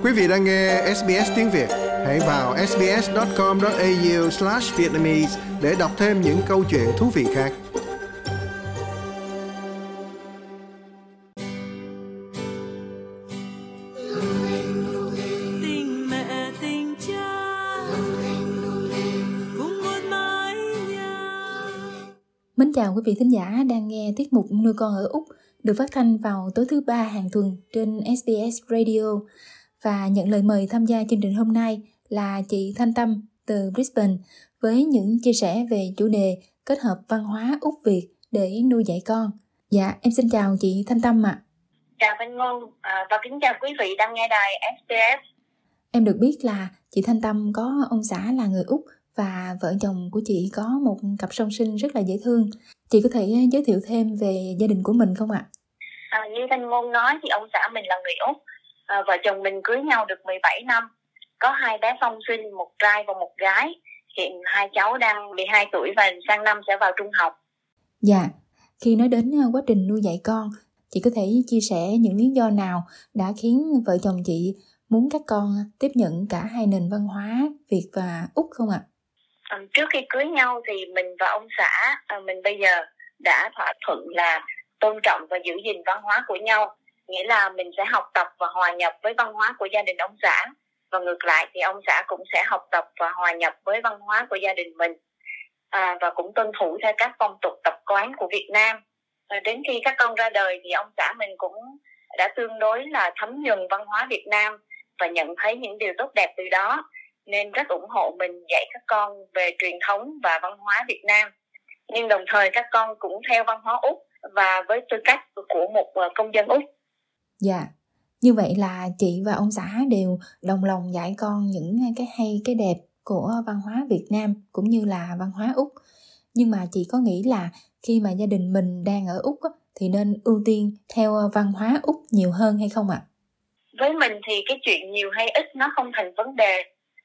Quý vị đang nghe SBS tiếng Việt. Hãy vào sbs.com.au/vietnamese để đọc thêm những câu chuyện thú vị khác. Tình mẹ tình cha cùng một mái nhà. Mến chào quý vị thính giả đang nghe tiết mục Nuôi con ở Úc được phát thanh vào tối thứ 3 hàng tuần trên SBS Radio. Và nhận lời mời tham gia chương trình hôm nay là chị Thanh Tâm từ Brisbane với những chia sẻ về chủ đề kết hợp văn hóa Úc Việt để nuôi dạy con. Dạ, em xin chào chị Thanh Tâm ạ. Chào Văn Ngôn và kính chào quý vị đang nghe đài SBS. Em được biết là chị Thanh Tâm có ông xã là người Úc và vợ chồng của chị có một cặp song sinh rất là dễ thương. Chị có thể giới thiệu thêm về gia đình của mình không ạ? Như Thanh Ngôn nói thì ông xã mình là người Úc. Vợ chồng mình cưới nhau được 17 năm. Có 2 bé song sinh, một trai và một gái. Hiện 2 cháu đang 12 tuổi và sang năm sẽ vào trung học. Dạ, khi nói đến quá trình nuôi dạy con, chị có thể chia sẻ những lý do nào đã khiến vợ chồng chị muốn các con tiếp nhận cả hai nền văn hóa Việt và Úc không ạ? Trước khi cưới nhau thì mình và ông xã mình bây giờ đã thỏa thuận là tôn trọng và giữ gìn văn hóa của nhau. Nghĩa là mình sẽ học tập và hòa nhập với văn hóa của gia đình ông xã. Và ngược lại thì ông xã cũng sẽ học tập và hòa nhập với văn hóa của gia đình mình. Và cũng tuân thủ theo các phong tục tập quán của Việt Nam. Đến khi các con ra đời thì ông xã mình cũng đã tương đối là thấm nhuần văn hóa Việt Nam và nhận thấy những điều tốt đẹp từ đó, nên rất ủng hộ mình dạy các con về truyền thống và văn hóa Việt Nam. Nhưng đồng thời các con cũng theo văn hóa Úc và với tư cách của một công dân Úc. Dạ, như vậy là chị và ông xã đều đồng lòng dạy con những cái hay cái đẹp của văn hóa Việt Nam cũng như là văn hóa Úc. Nhưng mà chị có nghĩ là khi mà gia đình mình đang ở Úc thì nên ưu tiên theo văn hóa Úc nhiều hơn hay không ạ? Với mình thì cái chuyện nhiều hay ít nó không thành vấn đề.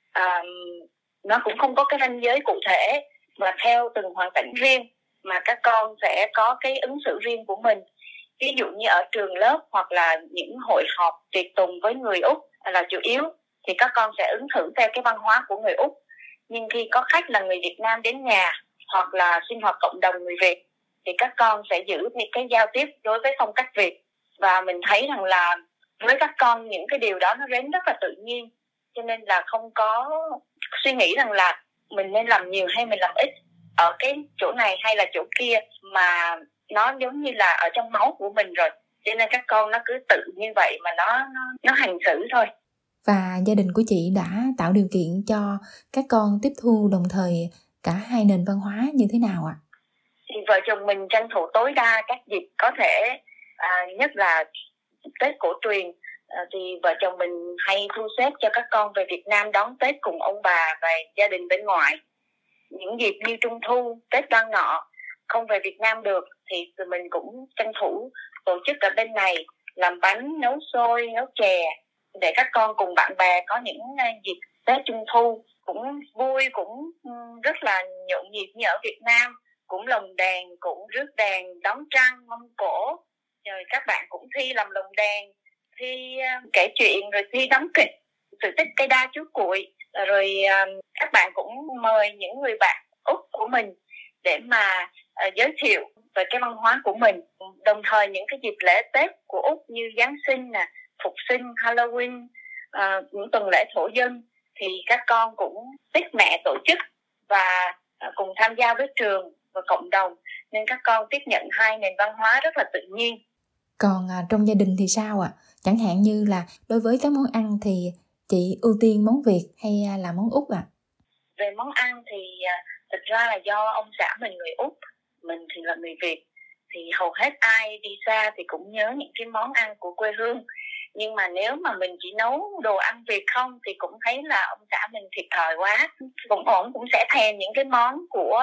Nó cũng không có cái ranh giới cụ thể, mà theo từng hoàn cảnh riêng mà các con sẽ có cái ứng xử riêng của mình. Ví dụ như ở trường lớp hoặc là những hội họp tiệc tùng với người Úc là chủ yếu thì các con sẽ ứng xử theo cái văn hóa của người Úc. Nhưng khi có khách là người Việt Nam đến nhà hoặc là sinh hoạt cộng đồng người Việt thì các con sẽ giữ những cái giao tiếp đối với phong cách Việt. Và mình thấy rằng là với các con những cái điều đó nó đến rất là tự nhiên, cho nên là không có suy nghĩ rằng là mình nên làm nhiều hay mình làm ít ở cái chỗ này hay là chỗ kia, mà nó giống như là ở trong máu của mình rồi, cho nên các con nó cứ tự như vậy mà nó hành xử thôi. Và gia đình của chị đã tạo điều kiện cho các con tiếp thu đồng thời cả hai nền văn hóa như thế nào ạ? Thì vợ chồng mình tranh thủ tối đa các dịp có thể, nhất là Tết cổ truyền, thì vợ chồng mình hay thu xếp cho các con về Việt Nam đón Tết cùng ông bà và gia đình bên ngoại. Những dịp như Trung thu, Tết Đoan Ngọ không về Việt Nam được thì tụi mình cũng tranh thủ tổ chức ở bên này, làm bánh, nấu xôi, nấu chè để các con cùng bạn bè có những dịp Tết Trung thu cũng vui, cũng rất là nhộn nhịp như ở Việt Nam, cũng lồng đèn, cũng rước đèn, đón trăng, mâm cỗ, rồi các bạn cũng thi làm lồng đèn, thi kể chuyện, rồi thi đóng kịch, sự tích cây đa chú cuội, rồi các bạn cũng mời những người bạn Úc của mình để mà giới thiệu về cái văn hóa của mình. Đồng thời những cái dịp lễ Tết của Úc như Giáng sinh nè, Phục sinh, Halloween, những tuần lễ thổ dân thì các con cũng biết mẹ tổ chức và cùng tham gia với trường và cộng đồng, nên các con tiếp nhận hai nền văn hóa rất là tự nhiên. Còn trong gia đình thì sao ạ? Chẳng hạn như là đối với các món ăn thì chị ưu tiên món Việt hay là món Úc ạ? Về món ăn thì thực ra là do ông xã mình người Úc, mình thì là người Việt, thì hầu hết ai đi xa thì cũng nhớ những cái món ăn của quê hương. Nhưng mà nếu mà mình chỉ nấu đồ ăn Việt không thì cũng thấy là ông xã mình thiệt thòi quá. Ổng cũng sẽ thèm những cái món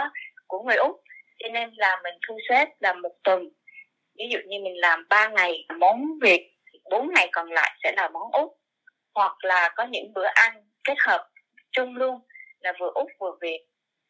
của người Úc, cho nên là mình thu xếp là một tuần. Ví dụ như mình làm 3 ngày món Việt, 4 ngày còn lại sẽ là món Úc. Hoặc là có những bữa ăn kết hợp chung luôn, là vừa Úc vừa Việt,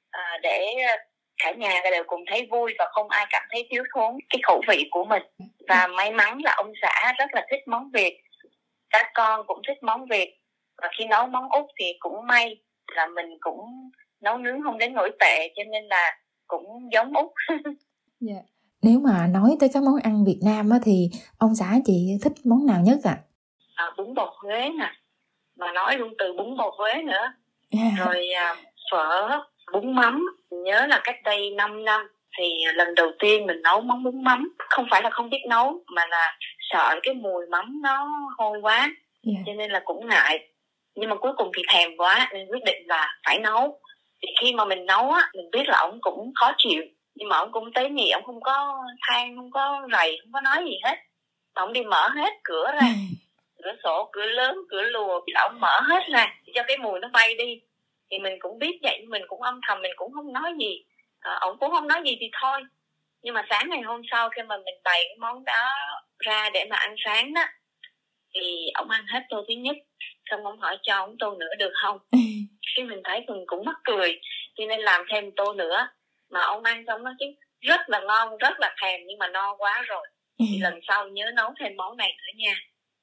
để cả nhà đều cùng thấy vui và không ai cảm thấy thiếu thốn cái khẩu vị của mình. Và may mắn là ông xã rất là thích món Việt, các con cũng thích món Việt, và khi nấu món Úc thì cũng may là mình cũng nấu nướng không đến nổi tệ, cho nên là cũng giống Úc. Yeah. Nếu mà nói tới các món ăn Việt Nam á, thì ông xã chị thích món nào nhất ạ? Bún bò Huế nè, mà nói luôn từ bún bò Huế nữa. Rồi phở, bún mắm. Nhớ là cách đây 5 năm thì lần đầu tiên mình nấu món bún mắm. Không phải là không biết nấu, mà là sợ cái mùi mắm nó hôi quá, cho nên là cũng ngại. Nhưng mà cuối cùng thì thèm quá nên quyết định là phải nấu. Thì khi mà mình nấu á, mình biết là ông cũng khó chịu, nhưng mà ông cũng tế nhị, ông không có than, không có rầy, không có nói gì hết. Ông đi mở hết cửa ra, cửa sổ, cửa lớn, cửa lùa, là ông mở hết ra cho cái mùi nó bay đi. Thì mình cũng biết vậy, mình cũng âm thầm, mình cũng không nói gì. Ông cũng không nói gì thì thôi. Nhưng mà sáng ngày hôm sau khi mà mình bày cái món đó ra để mà ăn sáng đó, thì ông ăn hết tô thứ nhất, xong ông hỏi cho ông tô nữa được không. Khi mình thấy mình cũng mắc cười, cho nên làm thêm tô nữa. Mà ông ăn xong nó chứ rất là ngon, rất là thèm, nhưng mà no quá rồi. Thì lần sau nhớ nấu thêm món này nữa nha.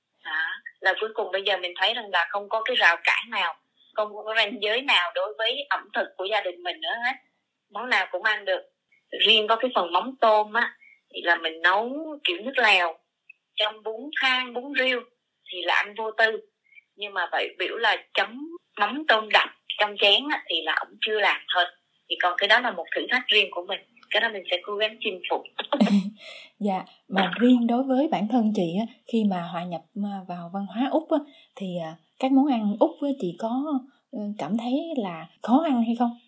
Là cuối cùng bây giờ mình thấy rằng là không có cái rào cản nào, không có ranh giới nào đối với ẩm thực của gia đình mình nữa hết. Món nào cũng ăn được. Riêng có cái phần mắm tôm á, thì là mình nấu kiểu nước lèo, trong bún thang, bún riêu thì là ăn vô tư. Nhưng mà vậy biểu là chấm mắm tôm đặc trong chén á, thì là ổng chưa làm thôi. Thì còn cái đó là một thử thách riêng của mình. Cái đó mình sẽ cố gắng chinh phục. Dạ, mà riêng đối với bản thân chị á, khi mà hòa nhập vào văn hóa Úc á, thì các món ăn Úc á, chị có cảm thấy là khó ăn hay không?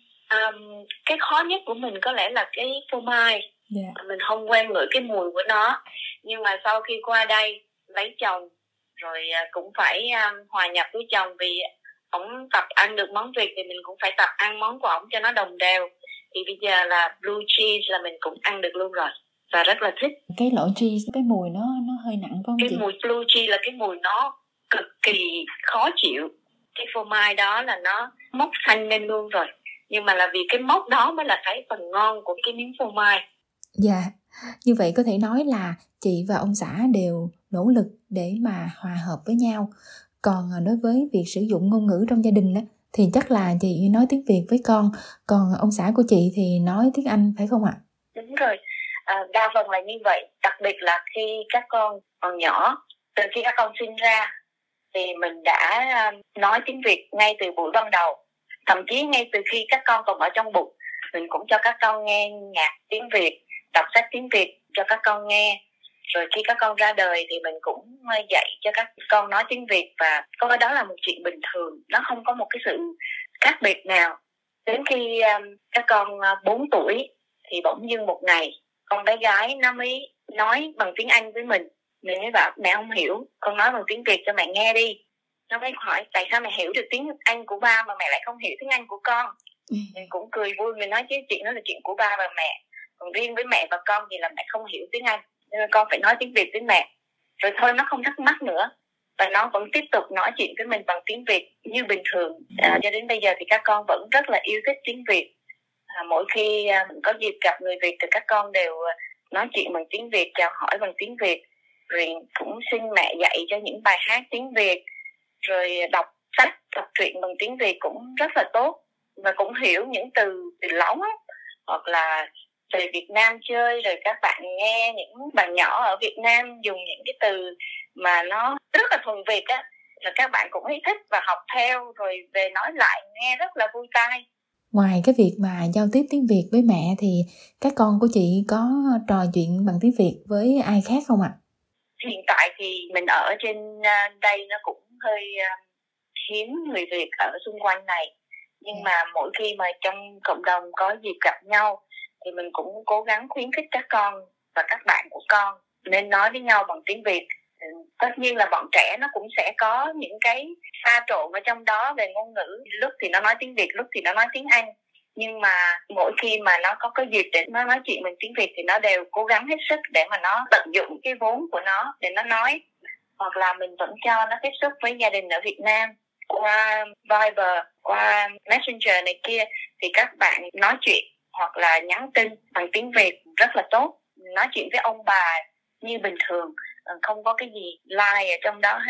Cái khó nhất của mình có lẽ là cái phô mai. Mình không quen ngửi cái mùi của nó. Nhưng mà sau khi qua đây lấy chồng rồi cũng phải hòa nhập với chồng, vì ổng tập ăn được món Việt thì mình cũng phải tập ăn món của ổng cho nó đồng đều. Thì bây giờ là blue cheese là mình cũng ăn được luôn rồi và rất là thích. Cái loại cheese, cái mùi nó hơi nặng phải không chị? Cái mùi blue cheese là cái mùi nó cực kỳ khó chịu. Cái phô mai đó là nó mốc xanh lên luôn rồi. Nhưng mà là vì cái mốc đó mới là cái phần ngon của cái miếng phô mai. Dạ, như vậy có thể nói là chị và ông xã đều nỗ lực để mà hòa hợp với nhau. Còn đối với việc sử dụng ngôn ngữ trong gia đình á, thì chắc là chị nói tiếng Việt với con, còn ông xã của chị thì nói tiếng Anh phải không ạ? Đúng rồi, đa phần là như vậy. Đặc biệt là khi các con còn nhỏ, từ khi các con sinh ra thì mình đã nói tiếng Việt ngay từ buổi ban đầu. Thậm chí ngay từ khi các con còn ở trong bụng, mình cũng cho các con nghe nhạc tiếng Việt, đọc sách tiếng Việt cho các con nghe. Rồi khi các con ra đời thì mình cũng dạy cho các con nói tiếng Việt, và coi đó là một chuyện bình thường, nó không có một cái sự khác biệt nào. Đến khi các con 4 tuổi thì bỗng dưng một ngày con bé gái nó mới nói bằng tiếng Anh với mình. Mình mới bảo mẹ không hiểu, con nói bằng tiếng Việt cho mẹ nghe đi. Nó mới hỏi tại sao mẹ hiểu được tiếng Anh của ba mà mẹ lại không hiểu tiếng Anh của con. Mình cũng cười vui, mình nói chứ chuyện đó là chuyện của ba và mẹ, còn riêng với mẹ và con thì là mẹ không hiểu tiếng Anh, nên con phải nói tiếng Việt với mẹ. Rồi thôi nó không thắc mắc nữa, và nó vẫn tiếp tục nói chuyện với mình bằng tiếng Việt như bình thường. Cho đến bây giờ thì các con vẫn rất là yêu thích tiếng Việt. Mỗi khi có dịp gặp người Việt thì các con đều nói chuyện bằng tiếng Việt, chào hỏi bằng tiếng Việt, rồi cũng xin mẹ dạy cho những bài hát tiếng Việt, rồi đọc sách, đọc truyện bằng tiếng Việt cũng rất là tốt, và cũng hiểu những từ lóng, hoặc là về Việt Nam chơi, rồi các bạn nghe những bạn nhỏ ở Việt Nam dùng những cái từ mà nó rất là thuần Việt á, rồi các bạn cũng thấy thích và học theo, rồi về nói lại nghe rất là vui tai. Ngoài cái việc mà giao tiếp tiếng Việt với mẹ thì các con của chị có trò chuyện bằng tiếng Việt với ai khác không ạ? Hiện tại thì mình ở trên đây nó cũng hơi hiếm người Việt ở xung quanh này, nhưng mà mỗi khi mà trong cộng đồng có dịp gặp nhau thì mình cũng cố gắng khuyến khích các con và các bạn của con nên nói với nhau bằng tiếng Việt. Tất nhiên là bọn trẻ nó cũng sẽ có những cái pha trộn ở trong đó về ngôn ngữ, lúc thì nó nói tiếng Việt, lúc thì nó nói tiếng Anh, nhưng mà mỗi khi mà nó có cái dịp để nó nói chuyện bằng tiếng Việt thì nó đều cố gắng hết sức để mà nó tận dụng cái vốn của nó để nó nói. Hoặc là mình vẫn cho nó tiếp xúc với gia đình ở Việt Nam qua Viber, qua Messenger này kia, thì các bạn nói chuyện hoặc là nhắn tin bằng tiếng Việt rất là tốt. Nói chuyện với ông bà như bình thường, không có cái gì lie ở trong đó hết.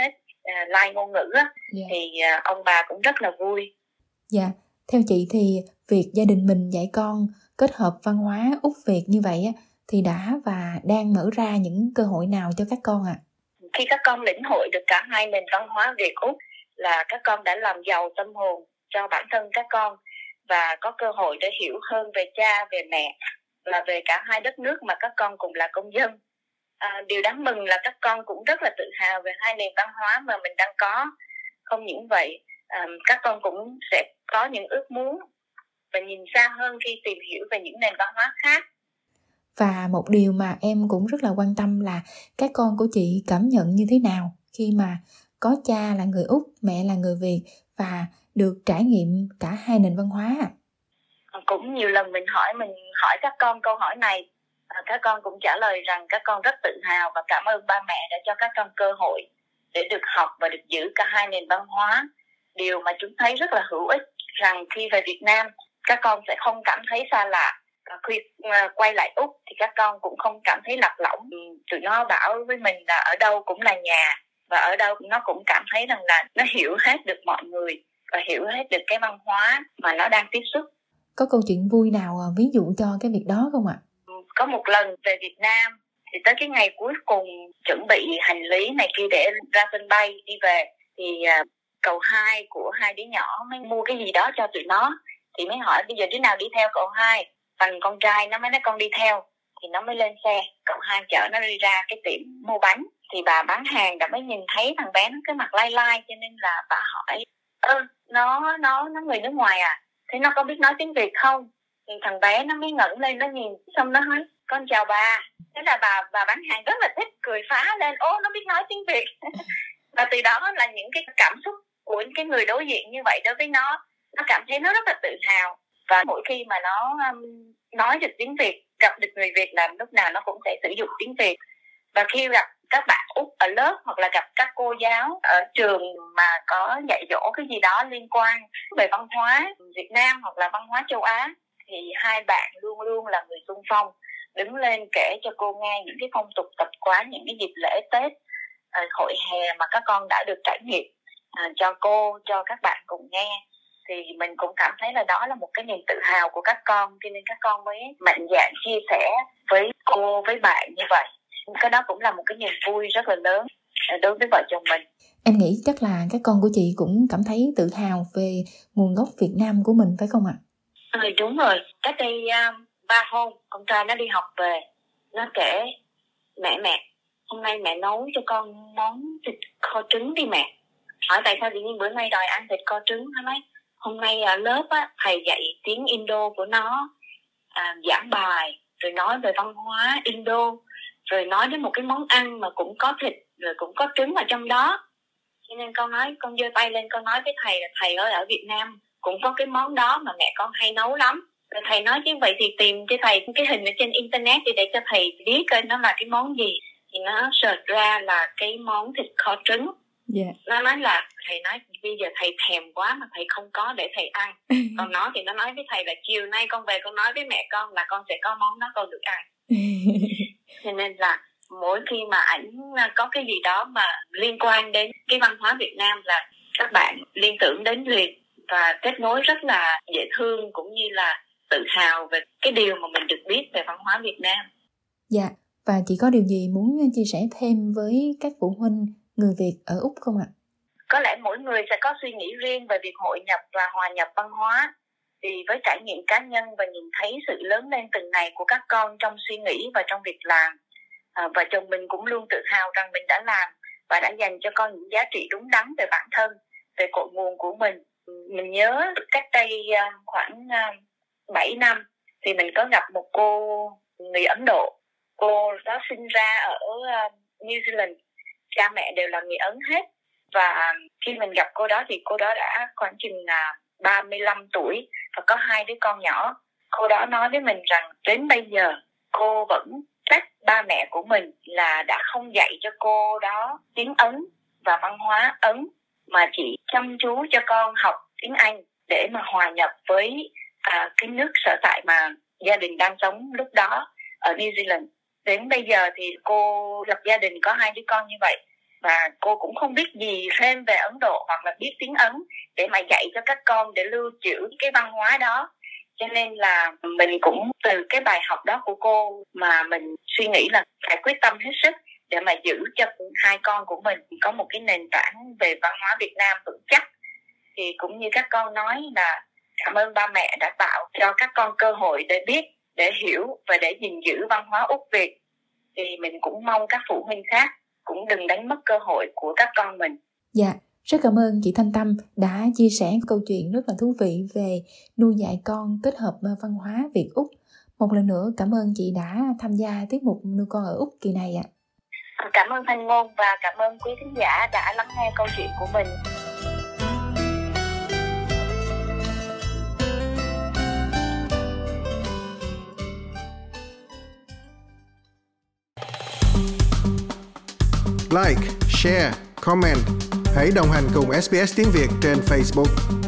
lai ngôn ngữ á, thì ông bà cũng rất là vui. Dạ, theo chị thì việc gia đình mình dạy con kết hợp văn hóa Úc Việt như vậy á, thì đã và đang mở ra những cơ hội nào cho các con ạ? Khi các con lĩnh hội được cả hai nền văn hóa Việt Úc là các con đã làm giàu tâm hồn cho bản thân các con và có cơ hội để hiểu hơn về cha, về mẹ và về cả hai đất nước mà các con cùng là công dân. Điều đáng mừng là các con cũng rất là tự hào về hai nền văn hóa mà mình đang có. Không những vậy, các con cũng sẽ có những ước muốn và nhìn xa hơn khi tìm hiểu về những nền văn hóa khác. Và một điều mà em cũng rất là quan tâm là các con của chị cảm nhận như thế nào khi mà có cha là người Úc, mẹ là người Việt và được trải nghiệm cả hai nền văn hóa. Cũng nhiều lần mình hỏi các con câu hỏi này, các con cũng trả lời rằng các con rất tự hào và cảm ơn ba mẹ đã cho các con cơ hội để được học và được giữ cả hai nền văn hóa. Điều mà chúng thấy rất là hữu ích rằng khi về Việt Nam các con sẽ không cảm thấy xa lạ. Khi quay lại Úc thì các con cũng không cảm thấy lạc lõng. Tụi nó bảo với mình là ở đâu cũng là nhà và ở đâu nó cũng cảm thấy rằng là nó hiểu hết được mọi người và hiểu hết được cái văn hóa mà nó đang tiếp xúc. Có câu chuyện vui nào ví dụ cho cái việc đó không ạ? Có một lần về Việt Nam thì tới cái ngày cuối cùng chuẩn bị hành lý này kia để ra sân bay đi về thì cậu hai của hai đứa nhỏ mới mua cái gì đó cho tụi nó, thì mới hỏi bây giờ đứa nào đi theo cậu hai. Phần con trai nó mới nói con đi theo, thì nó mới lên xe. Cậu hai chở nó đi ra cái tiệm mua bánh, thì bà bán hàng đã mới nhìn thấy thằng bé nó cái mặt lai lai, cho nên là bà hỏi nó người nước ngoài à, thế nó có biết nói tiếng Việt không? Thì thằng bé nó mới ngẩng lên, nó nhìn xong nó nói con chào bà. Thế là bà bán hàng rất là thích, cười phá lên, nó biết nói tiếng Việt. Và từ đó là những cái cảm xúc của cái người đối diện như vậy đối với nó cảm thấy nó rất là tự hào. Và mỗi khi mà nó nói được tiếng Việt, gặp được người Việt là lúc nào nó cũng sẽ sử dụng tiếng Việt. Và khi gặp các bạn Úc ở lớp hoặc là gặp các cô giáo ở trường mà có dạy dỗ cái gì đó liên quan về văn hóa Việt Nam hoặc là văn hóa châu Á, thì hai bạn luôn luôn là người xung phong, đứng lên kể cho cô nghe những cái phong tục tập quán, những cái dịp lễ Tết, hội hè mà các con đã được trải nghiệm, cho cô, cho các bạn cùng nghe. Thì mình cũng cảm thấy là đó là một cái niềm tự hào của các con, cho nên các con mới mạnh dạn chia sẻ với cô, với bạn như vậy. Cái đó cũng là một cái niềm vui rất là lớn đối với vợ chồng mình. Em nghĩ chắc là các con của chị cũng cảm thấy tự hào về nguồn gốc Việt Nam của mình, phải không ạ? Đúng rồi. Cách đây 3 hôm, con trai nó đi học về, nó kể mẹ, hôm nay mẹ nấu cho con món thịt kho trứng đi mẹ. Hỏi tại sao tự nhiên bữa nay đòi ăn thịt kho trứng? Nó nói hôm nay ở lớp á, thầy dạy tiếng Indo của nó, giảng bài, rồi nói về văn hóa Indo, rồi nói đến một cái món ăn mà cũng có thịt, rồi cũng có trứng ở trong đó. Cho nên con giơ tay lên, con nói với thầy là thầy ơi, ở Việt Nam cũng có cái món đó mà mẹ con hay nấu lắm. Rồi thầy nói chứ vậy thì tìm cho thầy cái hình ở trên internet để cho thầy biết coi nó là cái món gì. Thì nó search ra là cái món thịt kho trứng. Yeah. Nó nói là thầy nói bây giờ thầy thèm quá mà thầy không có để thầy ăn. Còn nó thì nó nói với thầy là chiều nay con về con nói với mẹ con là con sẽ có món đó con được ăn. Cho nên là mỗi khi mà ảnh có cái gì đó mà liên quan đến cái văn hóa Việt Nam là các bạn liên tưởng đến liền và kết nối rất là dễ thương, cũng như là tự hào về cái điều mà mình được biết về văn hóa Việt Nam. Dạ, và chị có điều gì muốn chia sẻ thêm với các phụ huynh người Việt ở Úc không ạ? Có lẽ mỗi người sẽ có suy nghĩ riêng về việc hội nhập và hòa nhập văn hóa. Vì với trải nghiệm cá nhân và nhìn thấy sự lớn lên từng ngày của các con trong suy nghĩ và trong việc làm, vợ chồng mình cũng luôn tự hào rằng mình đã làm và đã dành cho con những giá trị đúng đắn về bản thân, về cội nguồn của mình. Mình nhớ cách đây khoảng 7 năm thì mình có gặp một cô người Ấn Độ. Cô đó sinh ra ở New Zealand, cha mẹ đều là người Ấn hết. Và khi mình gặp cô đó thì cô đó đã khoảng chừng 35 tuổi và có 2 đứa con nhỏ. Cô đó nói với mình rằng đến bây giờ cô vẫn trách ba mẹ của mình là đã không dạy cho cô đó tiếng Ấn và văn hóa Ấn, mà chỉ chăm chú cho con học tiếng Anh để mà hòa nhập với cái nước sở tại mà gia đình đang sống lúc đó ở New Zealand. Đến bây giờ thì cô lập gia đình có 2 đứa con như vậy, và cô cũng không biết gì thêm về Ấn Độ hoặc là biết tiếng Ấn để mà dạy cho các con để lưu trữ cái văn hóa đó. Cho nên là mình cũng từ cái bài học đó của cô mà mình suy nghĩ là phải quyết tâm hết sức để mà giữ cho hai con của mình có một cái nền tảng về văn hóa Việt Nam vững chắc. Thì cũng như các con nói là cảm ơn ba mẹ đã tạo cho các con cơ hội để biết, để hiểu và để gìn giữ văn hóa Úc Việt. Thì mình cũng mong các phụ huynh khác cũng đừng đánh mất cơ hội của các con mình. Dạ, rất cảm ơn chị Thanh Tâm đã chia sẻ câu chuyện rất là thú vị về nuôi dạy con kết hợp văn hóa Việt Úc. Một lần nữa cảm ơn chị đã tham gia tiết mục Nuôi Con ở Úc kỳ này ạ. Cảm ơn Thanh Ngôn và cảm ơn quý khán giả đã lắng nghe câu chuyện của mình. Like, share, comment. Hãy đồng hành cùng SBS tiếng Việt trên Facebook.